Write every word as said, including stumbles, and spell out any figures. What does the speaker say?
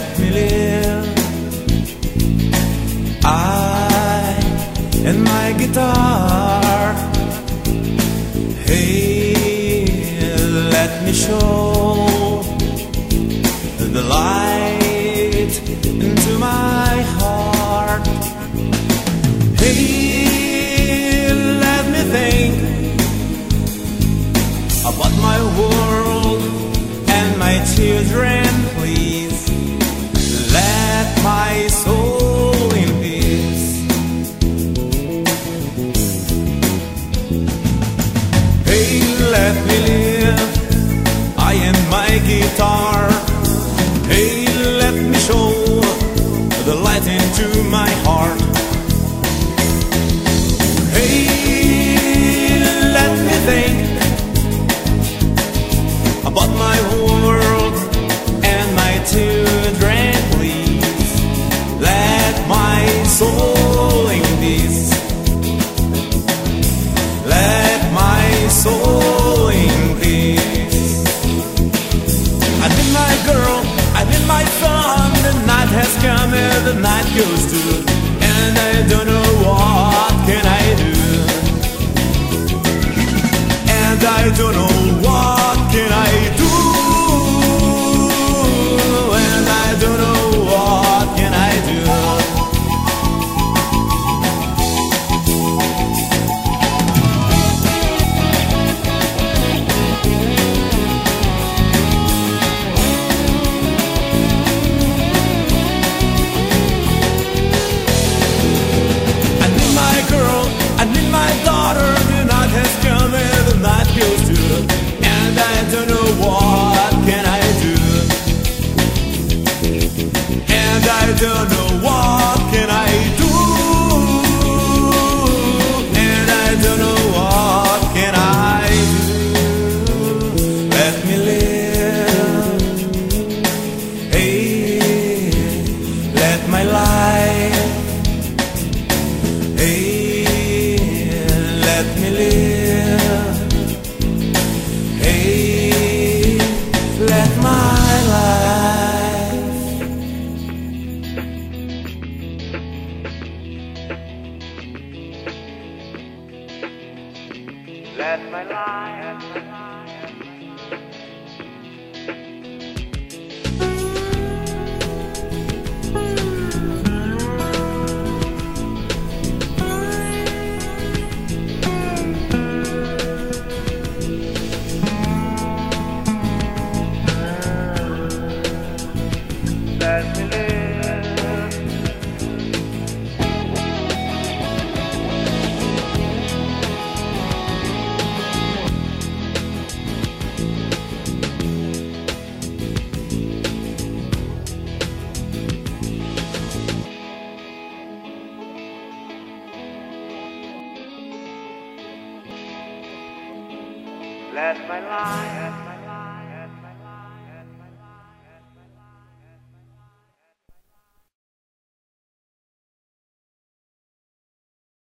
let me live. I and my guitar. Hey, let me show the light into my heart. Hey, let me think about my world and my children, please. Let my soul in peace. Hey, let me live, I and my guitar. Hey, let me show the light into my heart. Hey, let me think about my world and my children, please. Let my soul in peace. Let my soul in peace. I need my girl, I need my son. The night has come and the night goes too, and I don't know what can I do. And I don't know what can I do. And I don't know what can I do. I need my girl, I need my daughter. The night has come and the night goes too, and I don't know what can I do. And I don't know what can I do. And I don't know what can I do. Let me live. Hey, let my life. Hey, let me live. Hey, let my life. Let my life. Let me live.